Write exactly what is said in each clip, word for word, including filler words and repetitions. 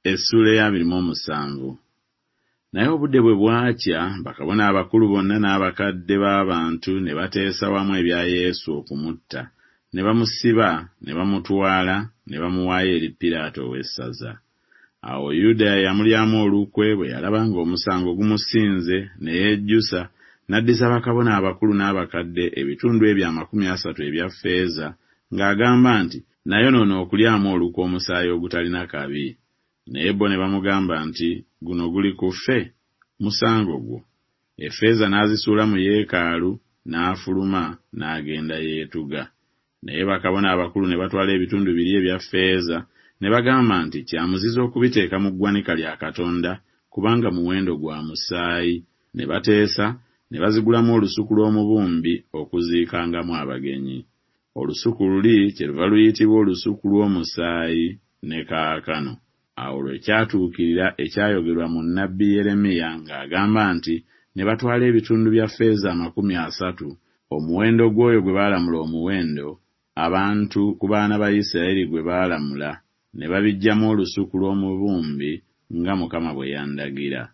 Essula ya abiri mu musanvu. Naye obudde bwe bwakya, bakabona abakulu bonna n'abakadde b'abantu ne bateesa wamu ebya Yesu okumutta, ne bamusiba, ne bamutwala, ne bamuwaayo eri Piraato ow'essaza. Awo Yuda yamulyamu olukwe bwe yalaba ng'omusango gumusinze ne yejjusa, n'addisa bakabona abakulu n'abakadde ebitundu ebyo amakumi asatu ebya ffeeza, ng'agamba nti, nayonoono okulyamu olukwe omusaayi ogutalina kabi. Naye bo ne bamugamba nti, guno guli ku ffe, musango gwo. Effeeza n'azisuula mu yeekaalu, n'afuluma, n'agenda yeetuga. Naye bakabona abakulu ne batwala ebitundu biri ebya ffeeza, ne bagamba nti kyamuziza okubiteeka mu ggwanika lya Katonda, kubanga muwendo gwa musaayi. Ne bateesa, ne bazigulamu olusuku lw'omubumbi okuziikangamu abagenyi. Olusuku luli kyeruva luyitibwa olusuku lw'omusaayi ne kaakano. Awo lwe kyatuukirira ekyayogerwa mu nnabbi Yeremiya ng'agamba nti, ne batwala ebitundu bya ffeeza amakumi asatu, omuwendo gw'oyo gwe baalamula omuwendo, abantu ku baana ba Isirayiri gwe baalamula, ne babiggyamu olusuku lw'omubumbi nga Mukama bwe yandagira.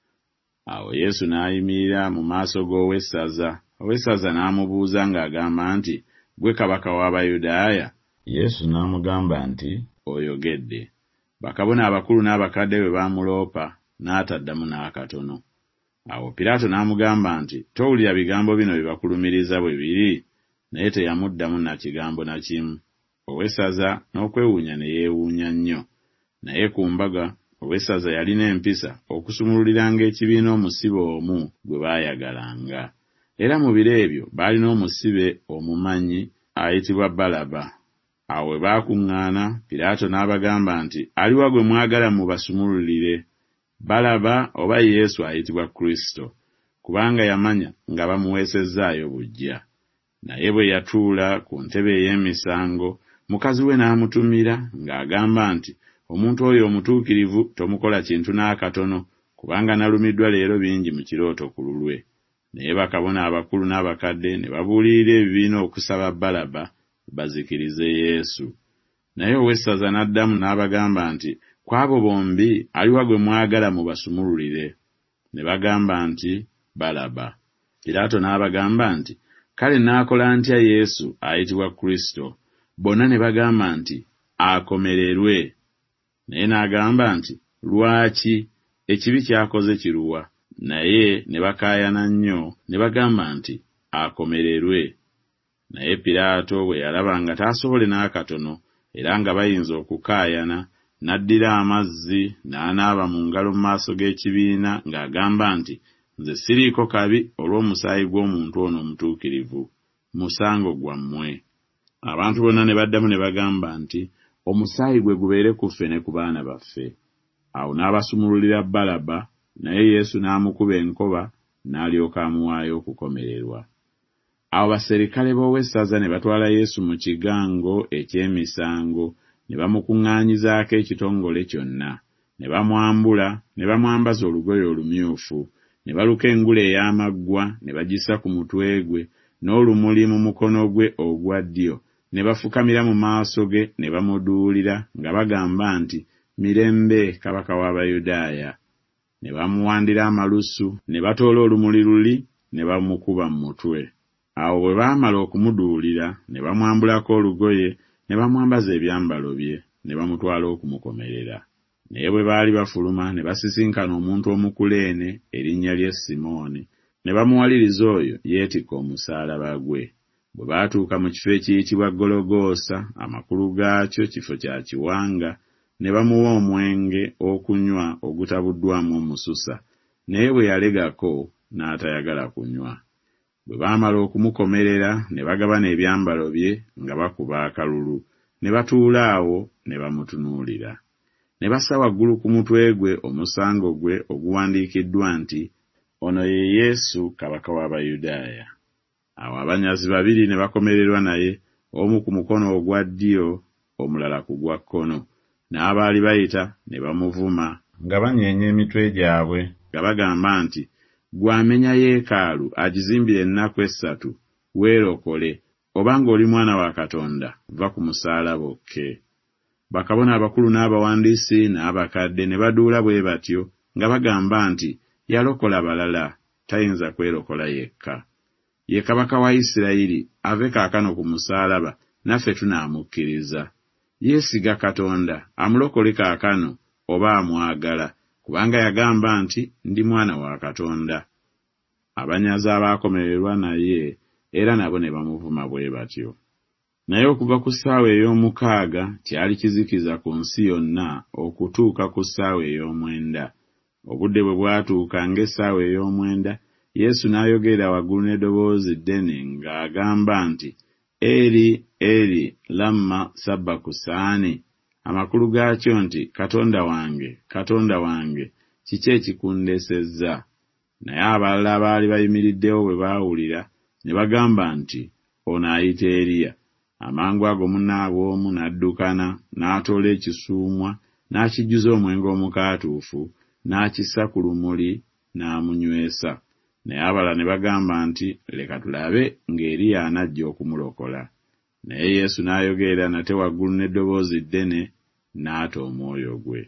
Awo Yesu n'ayimirira mu maaso g'owessaza. Owessaza n'amubuuza ng'agamba nti, gwe kabaka w'Abayudaaya? Yesu n'amugamba nti, oyogedde. Bakabona abakulu n'abakadde bwe baamuloopa, n'ataddamu n'akatono. Awo Piraato n'amugamba nti, towulira bigambo bino bye bakulumiriza bwe biri? Naye teyamuddamu na kigambo na kimu. Owessaza n'okwewuunya ne yeewuunya nnyo. Naye ku mbaga owessaza yalina empisa okusumululiranga ekibiina omusibe omu gwe baayagalanga. Era mu biro ebyo baalina omusibe omumanyi ayitibwa Balaba. Awo bwe baakuŋŋaana, Piraato n'abagamba nti, aliwa gwe mwagala mubasumululire, Balaba oba Yesu ayitibwa Kristo? Kubanga yamanya nga bamuweesezzaayo buggya. Naye bwe yatuula ku ntebe ey'emisango, mukazi we n'amutumira ng'agamba nti, omuntu oyo omutuukirivu tomukola kintu n'akatono, kubanga nalumiddwa leero bingi mu kirooto ku lulwe. Naye bakabona abakulu n'abakadde ne babuulirira ebibiina okusaba Balaba bazikirize Yesu. Naye owessaza n'addamu n'abagamba nti, kw'abo bombi aliwa gwe mwagala mubasumululire? Ne bagamba nti, Balaba. Piraato n'abagamba nti, kale naakola ntya Yesu ayitibwa Kristo? Bonna ne bagamba nti, akomererwe. Naye n'agamba nti, lwaki? Ekibi kyakoze kiruwa? Naye ne bakaayana nnyo ne bagamba nti, akomererwe. Naye Piraato bwe yalaba nga taasobole n'akatono, era nga bayinza okukaayana, n'addira amazzi n'anaaba mu ngalo mu maaso g'ekibiina ng'agamba nti, nze siriiko kabi olw'omusaayi gw'omuntu ono omutuukirivu, musango gwammwe. Abantu bonna ne baddamu ne bagamba nti, omusaayi gwe gubeere ku ffe ne ku baana baffe. Awo n'abasumululira Balaba, naye Yesu n'amukuba enkoba n'alyoka amuwaayo okukomererwa. Awo baserikale b'owessaza ne batwala Yesu mu kigango eky'emisango, ne bamukuŋŋaanyizaako ekitongole kyonna, ne bamwambula, ne bamwambaza olugoye olumyufu, ne baluka engule ey'amaggwa ne bagissa ku mutwe gwe, n'olumuli mu mukono gwe ogwa ddyo, ne bafukamira mu maaso ge ne bamuduulira nga bagamba nti, mirembe, kabaka w'Abayudaaya. Ne bamuwandira amalusu, ne batoola olumuli luli, ne bamukuba mu mutwe. Awo bwe baamala okumuduulira, ne bamwambulako olugoye, ne bamwambaza ebyambalo bye, ne bamutwala okumukomerera. Naye bwe baali bafuluma ne basisinkana omuntu omukuleene erinnya lye Simooni, ne bamuwaliriza oyo yeetikka omusaalaba gwe. Bwe baatuuka mu kifo ekiyitibwa Gologoosa, amakulu gaakyo kifo kya kiwanga, ne bamuwa omwenge okunywa ogutabuddwamu omususa, naye bwe yalegako n'atayagala kunywa. Bwe baamala okumukomerera ne bagabana ebyambalo bye nga bakuba akalulu, ne batuula awo ne bamutunuulira. Ne bassa waggulu ku mutwe gwe omusango gwe oguwandiikiddwa nti, ono ye Yesu kabaka w'Abayudaaya. Awo abanyazi babiri ne bakomererwa naye, omu ku mukono ogwa ddyo, omulala ku gwa kkono. N'abaali bayita ne bamuvuma nga banyeenya emitwe gyabwe nga bagamba nti, gwamenya yeekaalu agizimbira ennaku essatu, weerokole, obanga oli mwana wa Katonda, va ku musaalaba okke. bakabona abakulu n'abawandiisi n'abakadde ne baduula bwe batyo nga bagamba nti yalokola balala, tayinza kwerokola yekka. Ye kabaka wa Isirayiri ave kaakano ku musaalaba, naffe tunaamukkiriza. Yeesiga Katonda amulokole kaakano oba amwagala, kubanga yagamba nti ndi mwana wa Katonda. Abanyazi abaakomererwa naye era nabo ne bamuvuma bwe batyo. Naye okuva ku ssaawa ey'omukaaga kyali kizikiza ku nsi yonna okutuuka ku ssaawa ey'omwenda. Obudde bwe bwatuuka ng'essaawa ey'omwenda, Yesu n'ayogerera waggulu n'eddoboozi ddene ng'agamba nti, Eri, Eri, lamma sabbakusaani. Amakulu gaakyo nti, Katonda wange, Katonda wange, kiki ekikundeesezza? Naye abalala abaali bayimiriddewo bwe baawulira ne bagamba nti, ono ayita Eriya. Amangu ago munnaabwe omu n'addukana, n'atoola ekisuumwa, n'akijjuza omwenge omukaatuufu, n'akissa ku lumuli, n'amunywesa. Naye abalala ne bagamba nti, leka tulabe ng'Eriya anajja okumulokola. Naye Yesu n'ayogerera nate waggulu n'eddoboozi ddene, n'ata omwoyo gwe.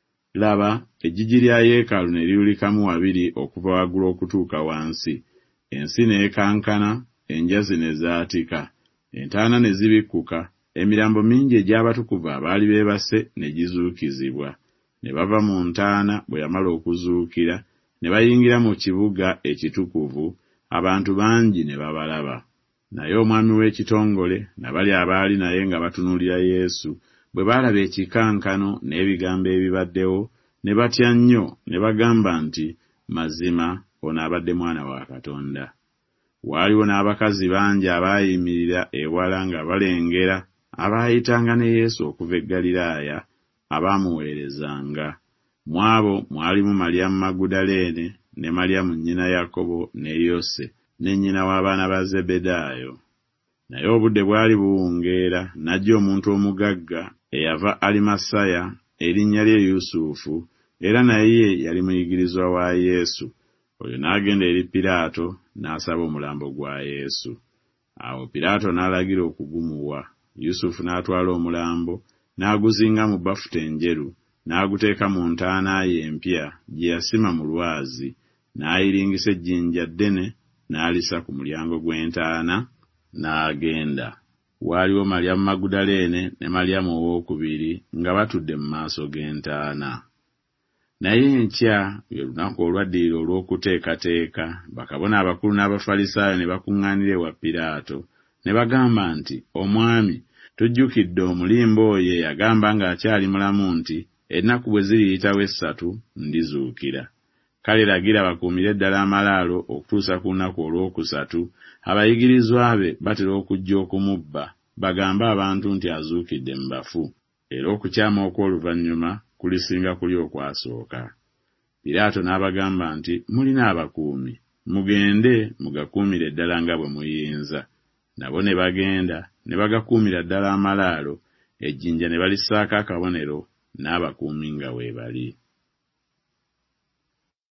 Laba, eggigi lya yeekaalu ne liwulikamu wabiri okuva waggulu okutuuka wansi. Ensi n'ekankana, enjazi ne zaatika, entaana ne zibikkuka, emirambo mingi egy'abatukuvu abaali beebase ne gizuukizibwa. Ne bava mu ntaana bwe yamala okuzuukira, ne bayingira mu kibuga ekitukuvu, abantu bangi ne babalaba. Naye omwami w'ekitongole nabali abaali naye nga batunuulira Yesu, bwe baalaba ekikankano n'ebigambo ebibaddewo, ne batya nnyo ne bagamba nti, mazima ono abadde mwana wa Katonda. Waaliwo n'abakazi bangi abaayimirira ewala nga balengera abaayitanga ne Yesu okuva e Ggaliraaya abaamuweerezanga. Mu abo mwalimu Maliyamu Magudaleene ne Maliyamu nnyina Yakobo ne Yose ne nnyina w'abaana ba Zebedaayo. Naye obudde bwali buwungeera, n'ajja omuntu omugagga eyava Alimasaya, erinnya lye Yusufu, era naye yali muyigirizwa wa Yesu. Oyo n'agenda eri Piraato n'asaba omulambo gwa Yesu. Awo Piraato n'alagira okugumuwa. Yusufu n'atwala omulambo, n'aguzinga mu bafuta enjeru, n'aguteeka mu ntaana ye empya gye yasima mu lwazi, n'ayiringisa ejjinja ddene, n'alisa ku mulyango gw'entaana, n'agenda. Waaliwo Maliyamu Magudaleene ne Maliyamu owookubiri nga batudde mu maaso g'entaana. Naye enkya lwe lunaku olwaddirira olw'okuteekateeka, bakabona abakulu n'Abafalisaayo ne bakuŋŋaanira ewa Piraato, ne bagamba nti, Omwami, tujjukidde omulimba oyo yagamba ng'akyali mulamu nti, ennaku bwe ziriyitawo essatu ndizuukira. Kale lagira bakuumire ddala amalaalo okutuusa ku lunaku olw'okusatu, abayigirizwa be batera okujja okumubba, bagambe abantu nti azuukidde mu bafu, era okukyama okw'oluvannyuma kulisinga kuli okwasooka. Piraato n'abagamba nti, mulina abakuumi, mugende mugakuumire ddala nga bwe muyinza. Nabo ne bagenda ne bagakuumira ddala amalaalo, ejjinja ne balissaako akabonero, n'abakuumi nga weebali.